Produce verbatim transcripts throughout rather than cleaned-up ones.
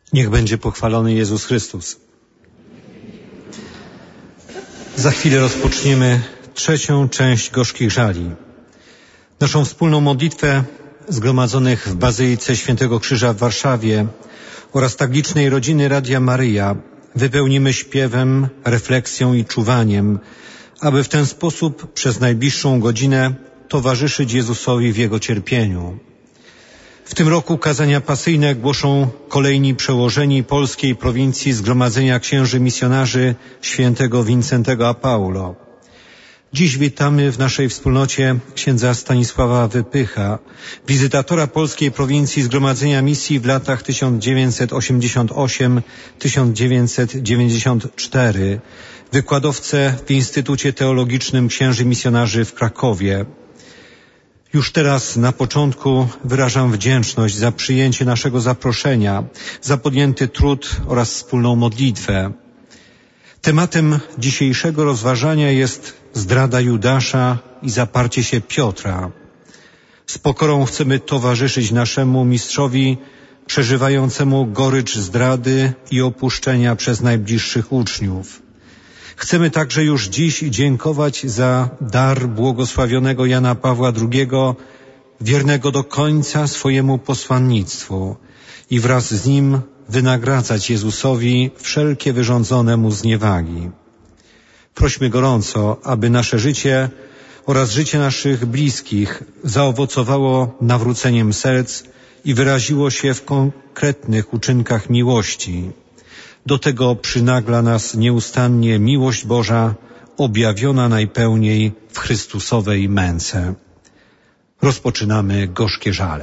Niech będzie pochwalony Jezus Chrystus. Za chwilę rozpoczniemy trzecią część Gorzkich Żali. Naszą wspólną modlitwę zgromadzonych w Bazylice Świętego Krzyża w Warszawie oraz tak licznej rodziny Radia Maryja wypełnimy śpiewem, refleksją i czuwaniem, aby w ten sposób przez najbliższą godzinę towarzyszyć Jezusowi w Jego cierpieniu. W tym roku kazania pasyjne głoszą kolejni przełożeni polskiej prowincji Zgromadzenia Księży Misjonarzy Świętego Wincentego a Paulo. Dziś witamy w naszej wspólnocie księdza Stanisława Wypycha, wizytatora polskiej prowincji Zgromadzenia Misji w latach tysiąc dziewięćset osiemdziesiąt osiem do tysiąc dziewięćset dziewięćdziesiąt cztery, wykładowcę w Instytucie Teologicznym Księży Misjonarzy w Krakowie. Już teraz na początku wyrażam wdzięczność za przyjęcie naszego zaproszenia, za podjęty trud oraz wspólną modlitwę. Tematem dzisiejszego rozważania jest zdrada Judasza i zaparcie się Piotra. Z pokorą chcemy towarzyszyć naszemu mistrzowi przeżywającemu gorycz zdrady i opuszczenia przez najbliższych uczniów. Chcemy także już dziś dziękować za dar błogosławionego Jana Pawła drugiego, wiernego do końca swojemu posłannictwu i wraz z nim wynagradzać Jezusowi wszelkie wyrządzone mu zniewagi. Prośmy gorąco, aby nasze życie oraz życie naszych bliskich zaowocowało nawróceniem serc i wyraziło się w konkretnych uczynkach miłości. Do tego przynagla nas nieustannie miłość Boża, objawiona najpełniej w Chrystusowej męce. Rozpoczynamy Gorzkie Żale.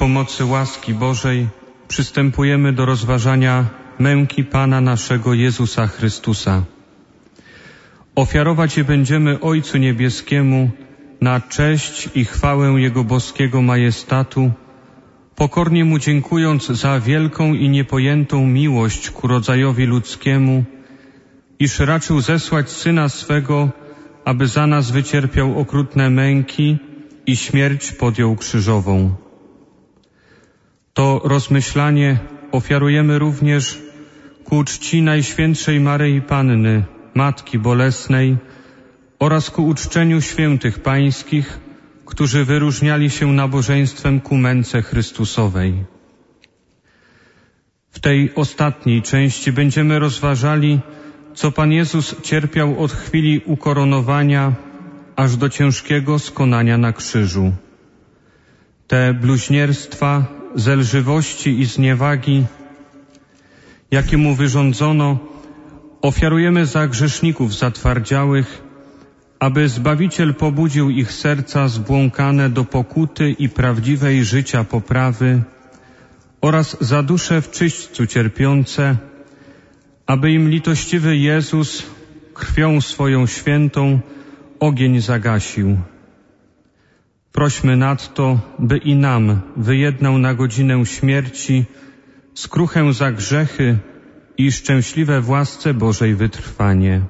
pomocy łaski Bożej przystępujemy do rozważania męki Pana naszego Jezusa Chrystusa. Ofiarować je będziemy Ojcu Niebieskiemu na cześć i chwałę Jego boskiego majestatu, pokornie Mu dziękując za wielką i niepojętą miłość ku rodzajowi ludzkiemu, iż raczył zesłać Syna swego, aby za nas wycierpiał okrutne męki i śmierć podjął krzyżową. To rozmyślanie ofiarujemy również ku czci Najświętszej Maryi Panny, Matki Bolesnej, oraz ku uczczeniu świętych pańskich, którzy wyróżniali się nabożeństwem ku męce Chrystusowej. W tej ostatniej części będziemy rozważali, co Pan Jezus cierpiał od chwili ukoronowania aż do ciężkiego skonania na krzyżu. Te bluźnierstwa, zelżywości i zniewagi, jakie Mu wyrządzono, ofiarujemy za grzeszników zatwardziałych, aby Zbawiciel pobudził ich serca zbłąkane do pokuty i prawdziwej życia poprawy oraz za dusze w czyśćcu cierpiące, aby im litościwy Jezus krwią swoją świętą ogień zagasił. Prośmy nadto, by i nam wyjednał na godzinę śmierci skruchę za grzechy i szczęśliwe w łasce Bożej wytrwanie.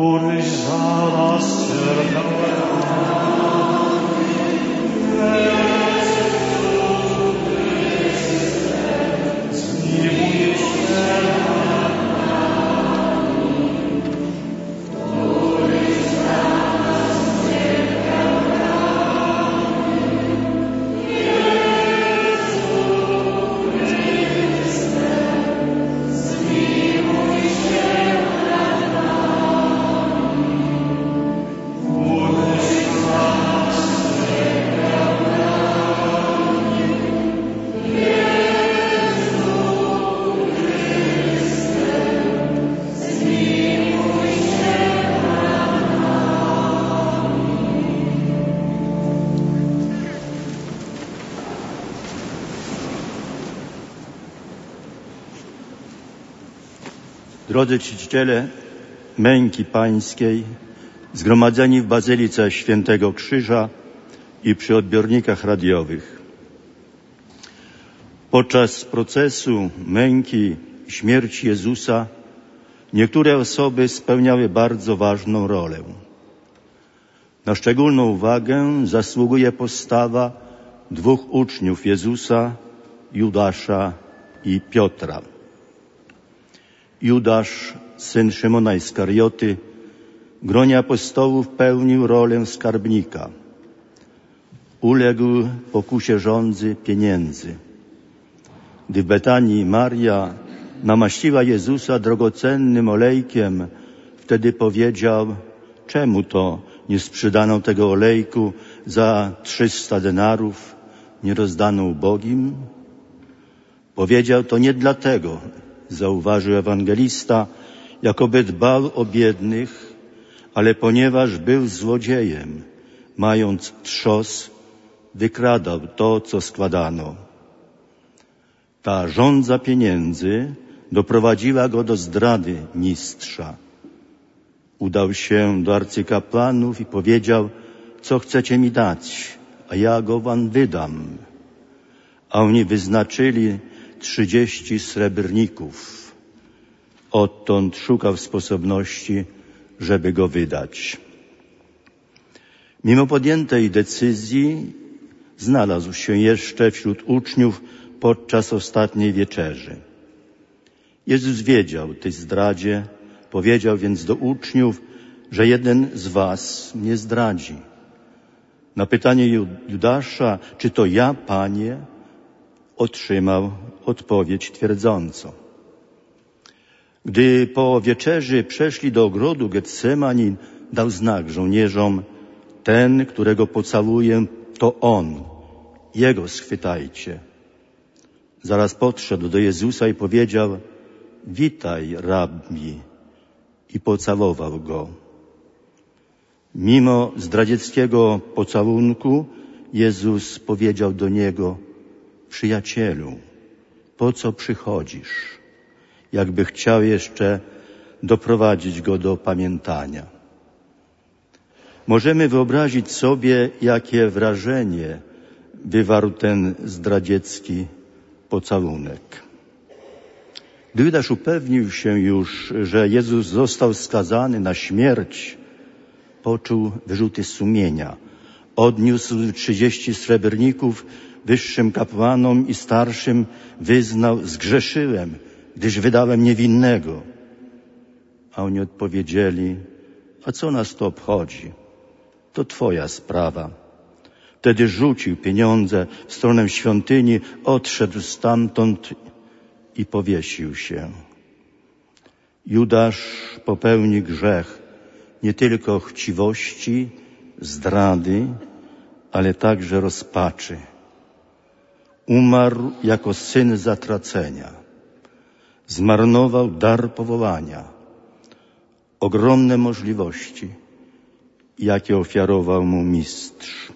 któryś za nas cierpiał. Drodzy czciciele męki pańskiej, zgromadzeni w Bazylice Świętego Krzyża i przy odbiornikach radiowych. Podczas procesu męki i śmierci Jezusa niektóre osoby spełniały bardzo ważną rolę. Na szczególną uwagę zasługuje postawa dwóch uczniów Jezusa, Judasza i Piotra. Judasz, syn Szymona Iskarioty, w gronie apostołów pełnił rolę skarbnika. Uległ pokusie żądzy pieniędzy. Gdy w Betanii Maria namaściła Jezusa drogocennym olejkiem, wtedy powiedział: czemu to nie sprzedano tego olejku za trzysta denarów, nie rozdano ubogim? Powiedział to nie dlatego, zauważył ewangelista, jakoby dbał o biednych, ale ponieważ był złodziejem, mając trzos, wykradał to, co składano. Ta żądza pieniędzy doprowadziła go do zdrady mistrza. Udał się do arcykapłanów i powiedział: co chcecie mi dać, a ja go wam wydam. A oni wyznaczyli trzydzieści srebrników. Odtąd szukał sposobności, żeby go wydać. Mimo podjętej decyzji znalazł się jeszcze wśród uczniów podczas ostatniej wieczerzy. Jezus wiedział o tej zdradzie, powiedział więc do uczniów, że jeden z was mnie zdradzi. Na pytanie Judasza, czy to ja, Panie, otrzymał odpowiedź twierdzącą. Gdy po wieczerzy przeszli do ogrodu Getsemanin, dał znak żołnierzom: ten, którego pocałuję, to on. Jego schwytajcie. Zaraz podszedł do Jezusa i powiedział: witaj, rabbi, i pocałował go. Mimo zdradzieckiego pocałunku Jezus powiedział do niego: przyjacielu, po co przychodzisz? Jakby chciał jeszcze doprowadzić go do pamiętania. Możemy wyobrazić sobie, jakie wrażenie wywarł ten zdradziecki pocałunek. Gdy Judasz upewnił się już, że Jezus został skazany na śmierć, poczuł wyrzuty sumienia. Odniósł trzydzieści srebrników wyższym kapłanom i starszym, wyznał: zgrzeszyłem, gdyż wydałem niewinnego. A oni odpowiedzieli: a co nas to obchodzi? To twoja sprawa. Wtedy rzucił pieniądze w stronę świątyni, odszedł stamtąd i powiesił się. Judasz popełni grzech nie tylko chciwości, zdrady, ale także rozpaczy. Umarł jako syn zatracenia. Zmarnował dar powołania, ogromne możliwości, jakie ofiarował mu mistrz.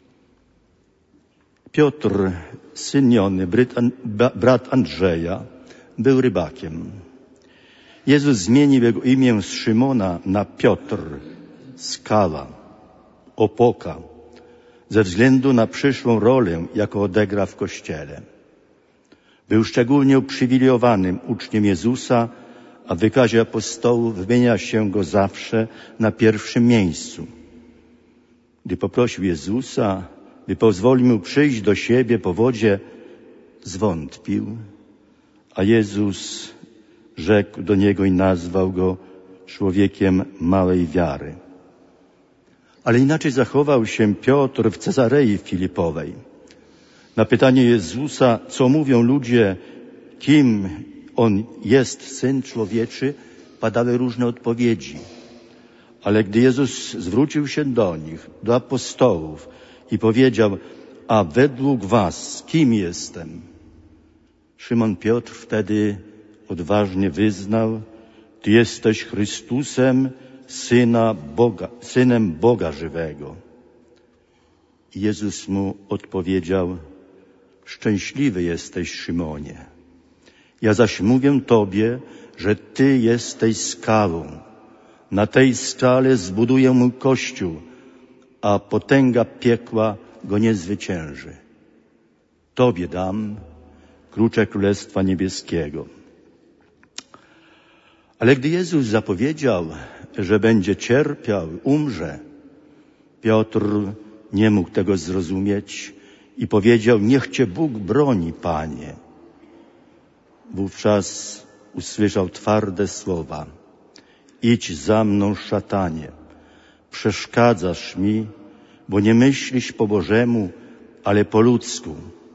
Piotr, syn Jony, brat Andrzeja, był rybakiem. Jezus zmienił jego imię z Szymona na Piotr, skała, opoka, ze względu na przyszłą rolę, jaką odegra w Kościele. Był szczególnie uprzywilejowanym uczniem Jezusa, a w wykazie apostołów wymienia się go zawsze na pierwszym miejscu. Gdy poprosił Jezusa, by pozwolił mu przyjść do siebie po wodzie, zwątpił, a Jezus rzekł do niego i nazwał go człowiekiem małej wiary. Ale inaczej zachował się Piotr w Cezarei Filipowej. Na pytanie Jezusa, co mówią ludzie, kim on jest, Syn Człowieczy, padały różne odpowiedzi. Ale gdy Jezus zwrócił się do nich, do apostołów i powiedział, a według was kim jestem? Szymon Piotr wtedy odważnie wyznał, Ty jesteś Chrystusem, Syna Boga, Synem Boga żywego. I Jezus mu odpowiedział, szczęśliwy jesteś, Szymonie. Ja zaś mówię Tobie, że Ty jesteś skałą. Na tej skale zbuduję mój Kościół, a potęga piekła go nie zwycięży. Tobie dam klucze Królestwa Niebieskiego. Ale gdy Jezus zapowiedział, że będzie cierpiał, umrze, Piotr nie mógł tego zrozumieć i powiedział, niech Cię Bóg broni, Panie. Wówczas usłyszał twarde słowa, idź za mną, szatanie, przeszkadzasz mi, bo nie myślisz po Bożemu, ale po ludzku.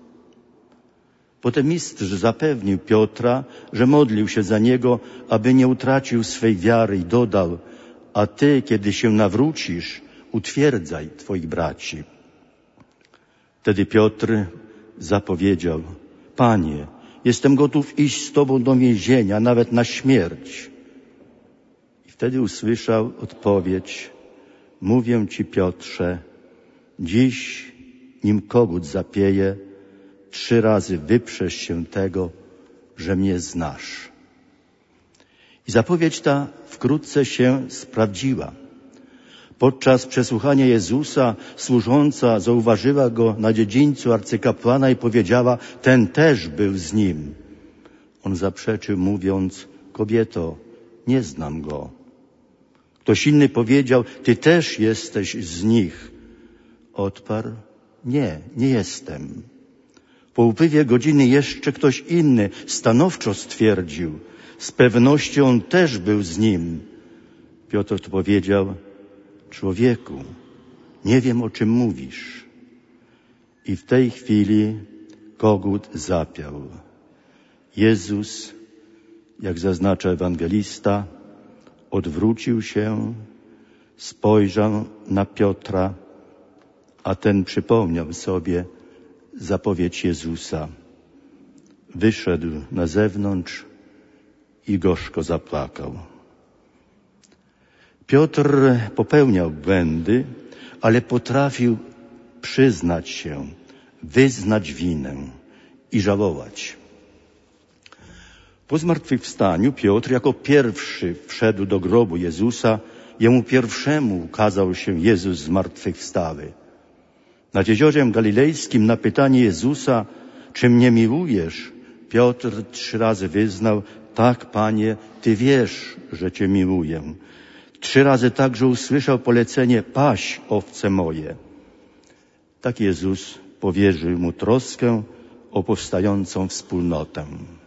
Potem mistrz zapewnił Piotra, że modlił się za niego, aby nie utracił swej wiary i dodał, a Ty, kiedy się nawrócisz, utwierdzaj Twoich braci. Wtedy Piotr zapowiedział, Panie, jestem gotów iść z Tobą do więzienia, nawet na śmierć. I wtedy usłyszał odpowiedź, mówię Ci, Piotrze, dziś, nim kogut zapieje, trzy razy wyprzesz się tego, że mnie znasz. I zapowiedź ta wkrótce się sprawdziła. Podczas przesłuchania Jezusa służąca zauważyła go na dziedzińcu arcykapłana i powiedziała, ten też był z nim. On zaprzeczył, mówiąc, kobieto, nie znam go. Ktoś inny powiedział, ty też jesteś z nich. Odparł, nie, nie jestem. Po upływie godziny jeszcze ktoś inny stanowczo stwierdził, z pewnością on też był z nim. Piotr odpowiedział, człowieku, nie wiem, o czym mówisz. I w tej chwili kogut zapiał. Jezus, jak zaznacza ewangelista, odwrócił się, spojrzał na Piotra, a ten przypomniał sobie zapowiedź Jezusa. Wyszedł na zewnątrz i gorzko zapłakał. Piotr popełniał błędy, ale potrafił przyznać się, wyznać winę i żałować. Po zmartwychwstaniu Piotr jako pierwszy wszedł do grobu Jezusa, jemu pierwszemu ukazał się Jezus zmartwychwstały. Nad jeziorem galilejskim na pytanie Jezusa, czy mnie miłujesz, Piotr trzy razy wyznał, tak, Panie, Ty wiesz, że Cię miłuję. Trzy razy także usłyszał polecenie, paś owce moje. Tak Jezus powierzył mu troskę o powstającą wspólnotę.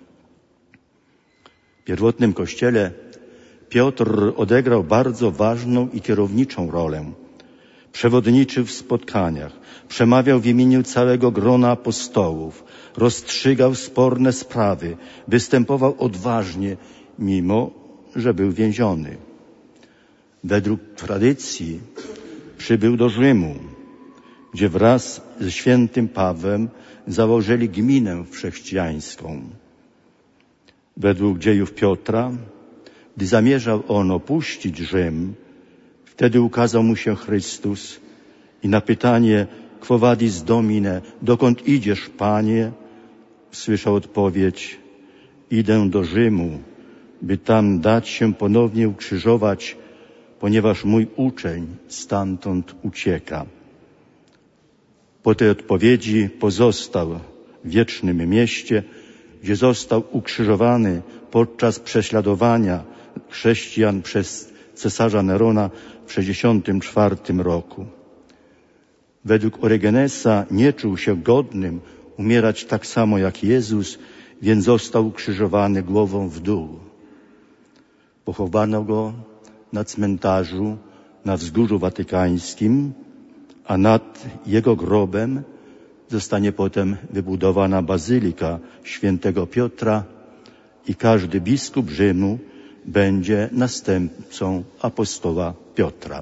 W pierwotnym Kościele Piotr odegrał bardzo ważną i kierowniczą rolę. Przewodniczył w spotkaniach, przemawiał w imieniu całego grona apostołów, rozstrzygał sporne sprawy, występował odważnie, mimo że był więziony. Według tradycji przybył do Rzymu, gdzie wraz ze świętym Pawłem założyli gminę chrześcijańską. Według dziejów Piotra, gdy zamierzał on opuścić Rzym, wtedy ukazał mu się Chrystus i na pytanie Quo vadis Domine, dokąd idziesz, Panie? Słyszał odpowiedź, idę do Rzymu, by tam dać się ponownie ukrzyżować, ponieważ mój uczeń stamtąd ucieka. Po tej odpowiedzi pozostał w wiecznym mieście, gdzie został ukrzyżowany po podczas prześladowania chrześcijan przez cesarza Nerona w sześćdziesiątym czwartym roku. Według Orygenesa nie czuł się godnym umierać tak samo jak Jezus, więc został ukrzyżowany głową w dół. Pochowano go na cmentarzu na Wzgórzu Watykańskim, a nad jego grobem zostanie potem wybudowana Bazylika Świętego Piotra i każdy biskup Rzymu będzie następcą apostoła Piotra.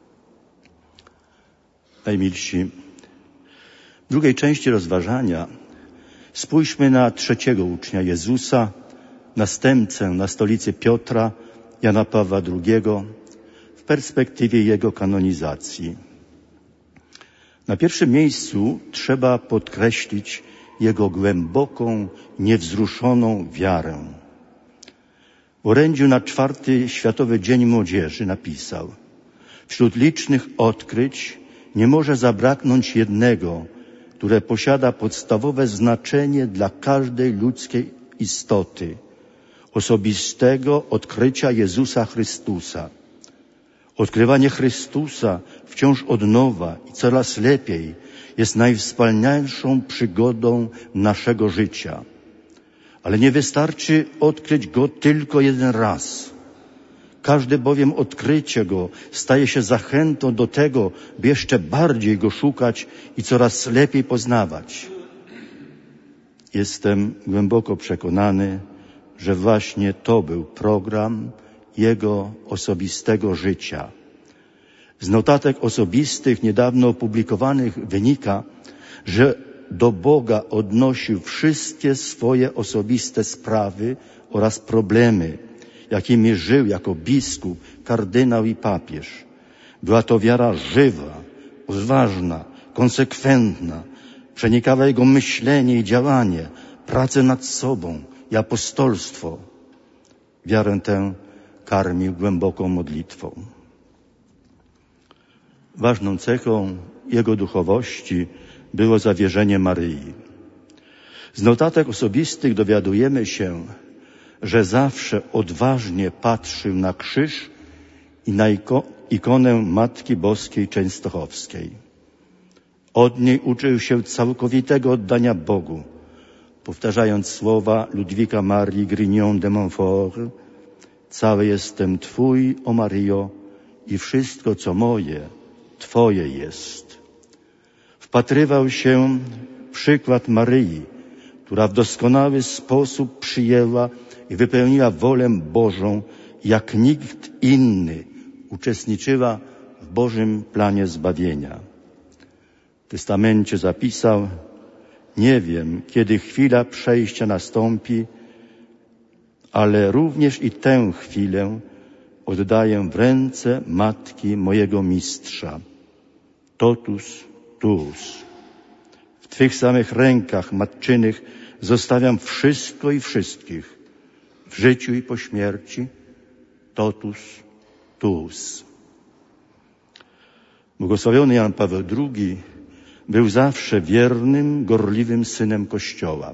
Najmilsi, w drugiej części rozważania spójrzmy na trzeciego ucznia Jezusa, następcę na stolicy Piotra, Jana Pawła drugiego, w perspektywie jego kanonizacji. Na pierwszym miejscu trzeba podkreślić jego głęboką, niewzruszoną wiarę. W orędziu na czwarty Światowy Dzień Młodzieży napisał: wśród licznych odkryć nie może zabraknąć jednego, które posiada podstawowe znaczenie dla każdej ludzkiej istoty, osobistego odkrycia Jezusa Chrystusa. Odkrywanie Chrystusa wciąż od nowa i coraz lepiej jest najwspanialszą przygodą naszego życia. Ale nie wystarczy odkryć Go tylko jeden raz. Każde bowiem odkrycie Go staje się zachętą do tego, by jeszcze bardziej Go szukać i coraz lepiej poznawać. Jestem głęboko przekonany, że właśnie to był program Jego osobistego życia. Z notatek osobistych niedawno opublikowanych wynika, że do Boga odnosił wszystkie swoje osobiste sprawy oraz problemy, jakimi żył jako biskup, kardynał i papież. Była to wiara żywa, odważna, konsekwentna, przenikała jego myślenie i działanie, pracę nad sobą i apostolstwo. Wiarę tę karmił głęboką modlitwą. Ważną cechą jego duchowości było zawierzenie Maryi. Z notatek osobistych dowiadujemy się, że zawsze odważnie patrzył na krzyż i na ikonę Matki Boskiej Częstochowskiej. Od niej uczył się całkowitego oddania Bogu, powtarzając słowa Ludwika Marii Grignon de Montfort: cały jestem Twój, o Maryjo, i wszystko, co moje, Twoje jest. Wpatrywał się w przykład Maryi, która w doskonały sposób przyjęła i wypełniła wolę Bożą, jak nikt inny uczestniczyła w Bożym planie zbawienia. W testamencie zapisał: nie wiem, kiedy chwila przejścia nastąpi, ale również i tę chwilę oddaję w ręce Matki mojego Mistrza. Totus tuus. W Twych samych rękach matczynych zostawiam wszystko i wszystkich, w życiu i po śmierci. Totus tuus. Błogosławiony Jan Paweł drugi był zawsze wiernym, gorliwym synem Kościoła.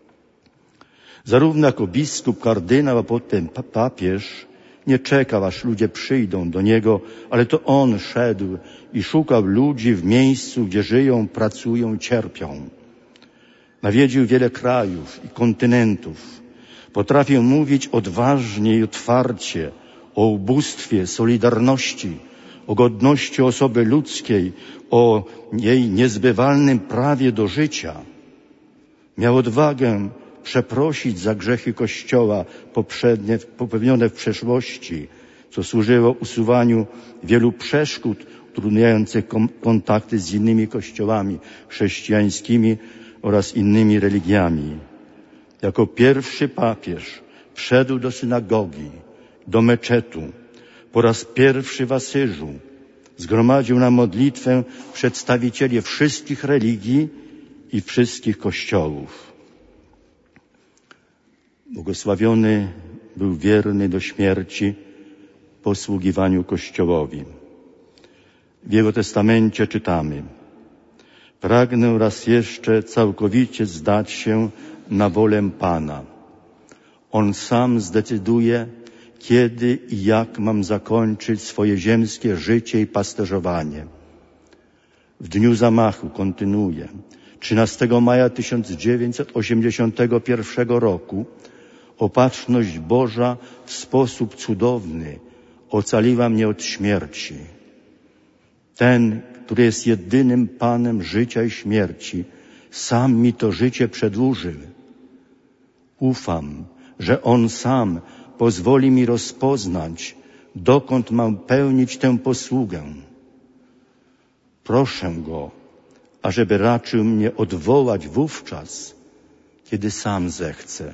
Zarówno jako biskup, kardynał, a potem papież nie czekał, aż ludzie przyjdą do niego, ale to on szedł i szukał ludzi w miejscu, gdzie żyją, pracują, cierpią. Nawiedził wiele krajów i kontynentów. Potrafił mówić odważnie i otwarcie o ubóstwie, solidarności, o godności osoby ludzkiej, o jej niezbywalnym prawie do życia. Miał odwagę przeprosić za grzechy Kościoła poprzednie, popełnione w przeszłości, co służyło usuwaniu wielu przeszkód utrudniających kontakty z innymi kościołami chrześcijańskimi oraz innymi religiami. Jako pierwszy papież wszedł do synagogi, do meczetu. Po raz pierwszy w Asyżu zgromadził na modlitwę przedstawicieli wszystkich religii i wszystkich kościołów. Błogosławiony był wierny do śmierci posługiwaniu Kościołowi. W jego testamencie czytamy: pragnę raz jeszcze całkowicie zdać się na wolę Pana. On sam zdecyduje, kiedy i jak mam zakończyć swoje ziemskie życie i pasterzowanie. W dniu zamachu, kontynuuje, trzynastego maja tysiąc dziewięćset osiemdziesiątego pierwszego roku opatrzność Boża w sposób cudowny ocaliła mnie od śmierci. Ten, który jest jedynym Panem życia i śmierci, sam mi to życie przedłużył. Ufam, że On sam pozwoli mi rozpoznać, dokąd mam pełnić tę posługę. Proszę Go, ażeby raczył mnie odwołać wówczas, kiedy sam zechce.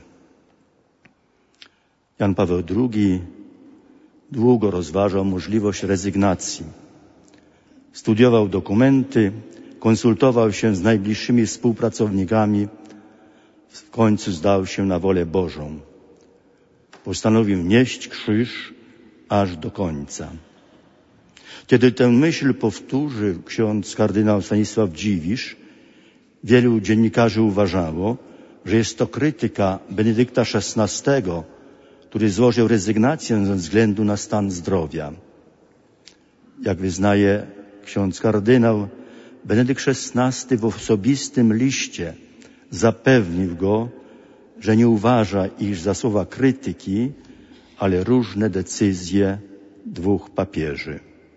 Jan Paweł drugi długo rozważał możliwość rezygnacji. Studiował dokumenty, konsultował się z najbliższymi współpracownikami, w końcu zdał się na wolę Bożą. Postanowił nieść krzyż aż do końca. Kiedy tę myśl powtórzył ksiądz kardynał Stanisław Dziwisz, wielu dziennikarzy uważało, że jest to krytyka Benedykta szesnastego, który złożył rezygnację ze względu na stan zdrowia. Jak wyznaje ksiądz kardynał, Benedykt szesnasty w osobistym liście zapewnił go, że nie uważa ich za słowa krytyki, ale różne decyzje dwóch papieży.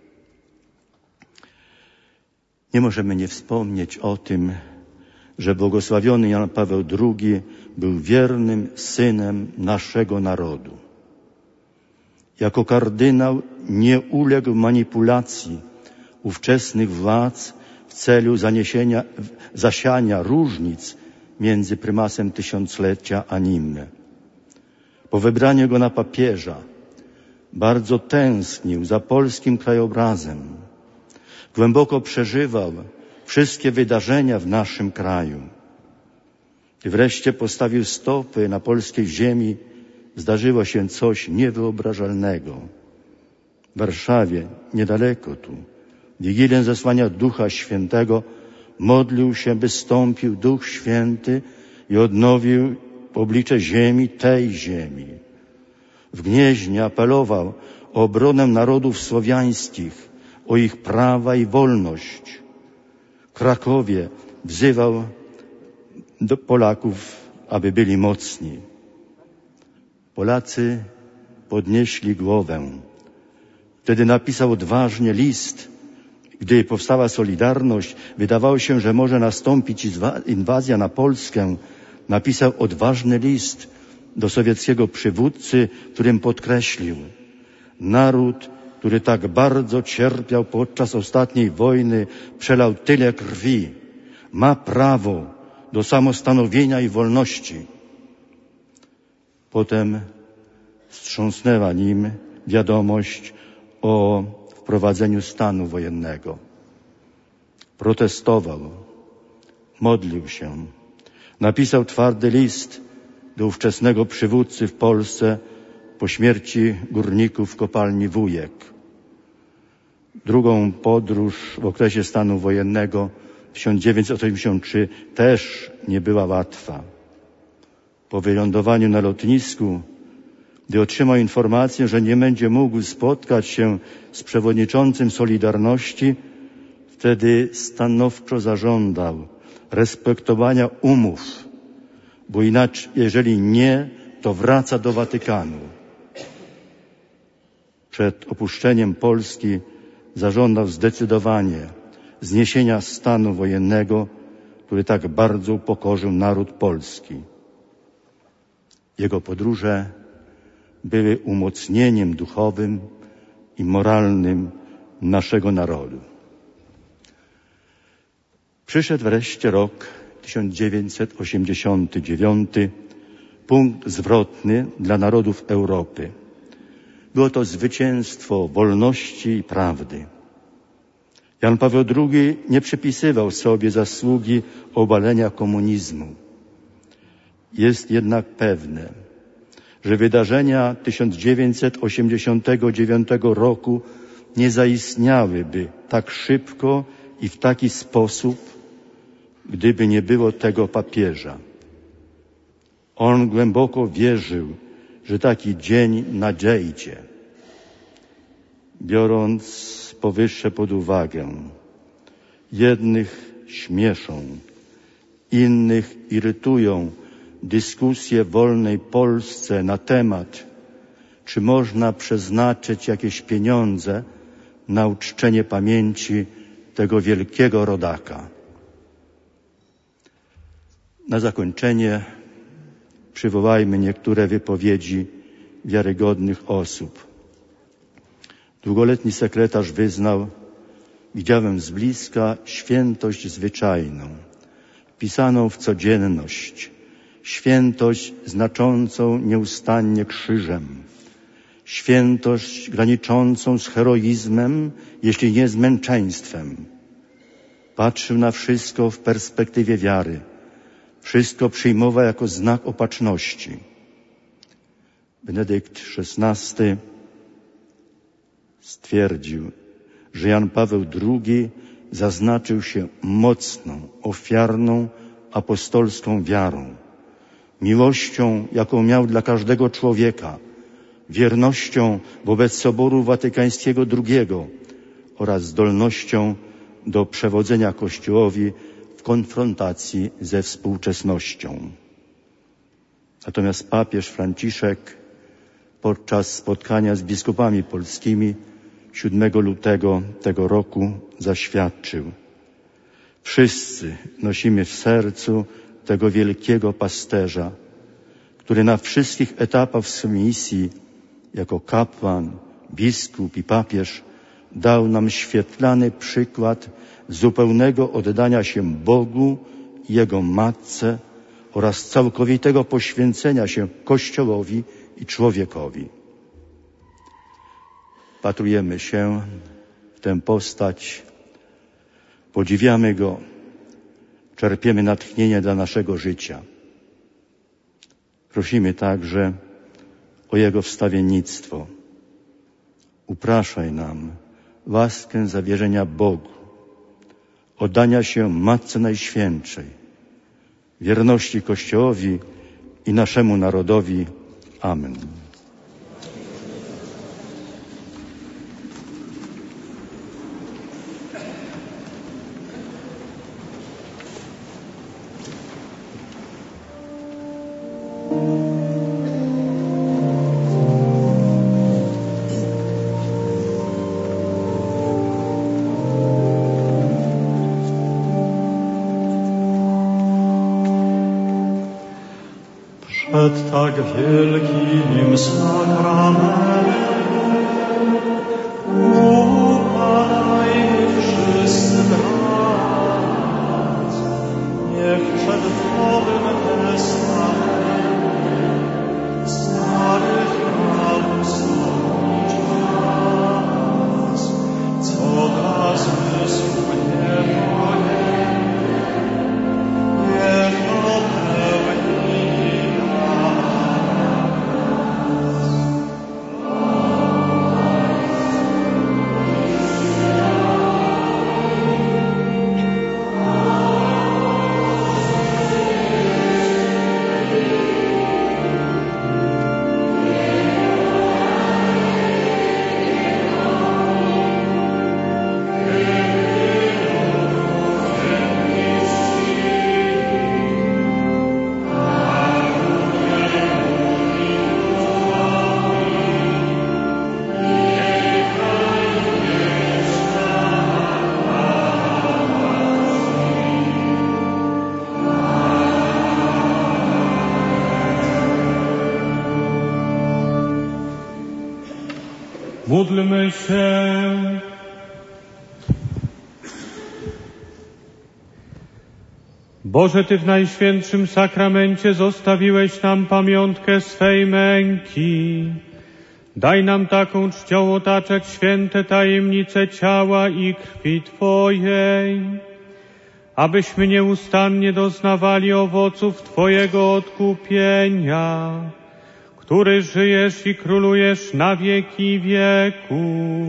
Nie możemy nie wspomnieć o tym, że błogosławiony Jan Paweł drugi był wiernym synem naszego narodu. Jako kardynał nie uległ manipulacji ówczesnych władz w celu zaniesienia, zasiania różnic między prymasem tysiąclecia a nim. Po wybraniu go na papieża bardzo tęsknił za polskim krajobrazem. Głęboko przeżywał wszystkie wydarzenia w naszym kraju. I wreszcie postawił stopy na polskiej ziemi, zdarzyło się coś niewyobrażalnego. W Warszawie, niedaleko tu, w Wigilię zesłania Ducha Świętego modlił się, by stąpił Duch Święty i odnowił oblicze ziemi, tej ziemi. W Gnieźnie apelował o obronę narodów słowiańskich, o ich prawa i wolność. W Krakowie wzywał do Polaków, aby byli mocni. Polacy podnieśli głowę. Wtedy napisał odważnie list. Gdy powstała Solidarność, wydawało się, że może nastąpić inwazja na Polskę. Napisał odważny list do sowieckiego przywódcy, którym podkreślił: naród, który tak bardzo cierpiał podczas ostatniej wojny, przelał tyle krwi, ma prawo do samostanowienia i wolności. Potem wstrząsnęła nim wiadomość o wprowadzeniu stanu wojennego. Protestował, modlił się, napisał twardy list do ówczesnego przywódcy w Polsce po śmierci górników w kopalni Wujek. Drugą podróż w okresie stanu wojennego tysiąc dziewięćset osiemdziesiąt trzeci też nie była łatwa. Po wylądowaniu na lotnisku, gdy otrzymał informację, że nie będzie mógł spotkać się z przewodniczącym Solidarności, wtedy stanowczo zażądał respektowania umów, bo inaczej, jeżeli nie, to wraca do Watykanu. Przed opuszczeniem Polski zażądał zdecydowanie zniesienia stanu wojennego, który tak bardzo upokorzył naród polski. Jego podróże były umocnieniem duchowym i moralnym naszego narodu. Przyszedł wreszcie rok tysiąc dziewięćset osiemdziesiąty dziewiąty, punkt zwrotny dla narodów Europy. Było to zwycięstwo wolności i prawdy. Jan Paweł drugi nie przypisywał sobie zasługi obalenia komunizmu. Jest jednak pewne, że wydarzenia tysiąc dziewięćset osiemdziesiątego dziewiątego roku nie zaistniałyby tak szybko i w taki sposób, gdyby nie było tego papieża. On głęboko wierzył że taki dzień nadejdzie. Biorąc powyższe pod uwagę, jednych śmieszą, innych irytują dyskusje w wolnej Polsce na temat, czy można przeznaczyć jakieś pieniądze na uczczenie pamięci tego wielkiego rodaka. Na zakończenie przywołajmy niektóre wypowiedzi wiarygodnych osób. Długoletni sekretarz wyznał: widziałem z bliska świętość zwyczajną, wpisaną w codzienność, świętość znaczącą nieustannie krzyżem, świętość graniczącą z heroizmem, jeśli nie z męczeństwem. Patrzył na wszystko w perspektywie wiary. Wszystko przyjmował jako znak opatrzności. Benedykt szesnasty stwierdził, że Jan Paweł drugi zaznaczył się mocną, ofiarną, apostolską wiarą, miłością, jaką miał dla każdego człowieka, wiernością wobec Soboru Watykańskiego drugiego oraz zdolnością do przewodzenia Kościołowi w konfrontacji ze współczesnością. Natomiast papież Franciszek podczas spotkania z biskupami polskimi siódmego lutego tego roku zaświadczył: wszyscy nosimy w sercu tego wielkiego pasterza, który na wszystkich etapach swojej misji jako kapłan, biskup i papież dał nam świetlany przykład zupełnego oddania się Bogu i Jego Matce oraz całkowitego poświęcenia się Kościołowi i człowiekowi. Wpatrujemy się w tę postać, podziwiamy Go, czerpiemy natchnienie dla naszego życia. Prosimy także o Jego wstawiennictwo. Upraszaj nam łaskę zawierzenia Bogu, oddania się Matce Najświętszej, wierności Kościołowi i naszemu narodowi. Amen. Przed tak wielkim sakramentem upadajmy wszyscy brat. Niech przed Nowym Testamentem starych praw stoi czas, co dla zmysłu niepojęty, niech dopełni Módlmy się. Boże, Ty w Najświętszym Sakramencie zostawiłeś nam pamiątkę swej męki. Daj nam taką czcią otaczać święte tajemnice ciała i krwi Twojej, abyśmy nieustannie doznawali owoców Twojego odkupienia, który żyjesz i królujesz na wieki wieków.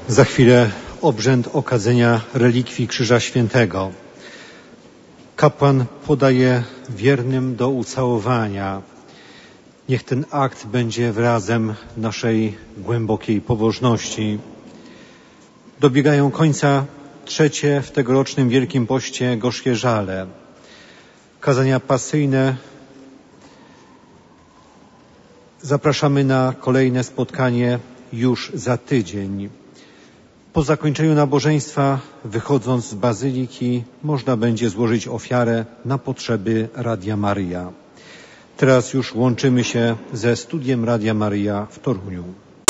Za chwilę obrzęd okadzenia relikwii Krzyża Świętego. Kapłan podaje wiernym do ucałowania. Niech ten akt będzie wyrazem naszej głębokiej pobożności. Dobiegają końca trzecie w tegorocznym Wielkim Poście gorzkie żale. Kazania pasyjne. Zapraszamy na kolejne spotkanie już za tydzień. Po zakończeniu nabożeństwa, wychodząc z bazyliki, można będzie złożyć ofiarę na potrzeby Radia Maryja. Teraz już łączymy się ze studiem Radia Maryja w Toruniu.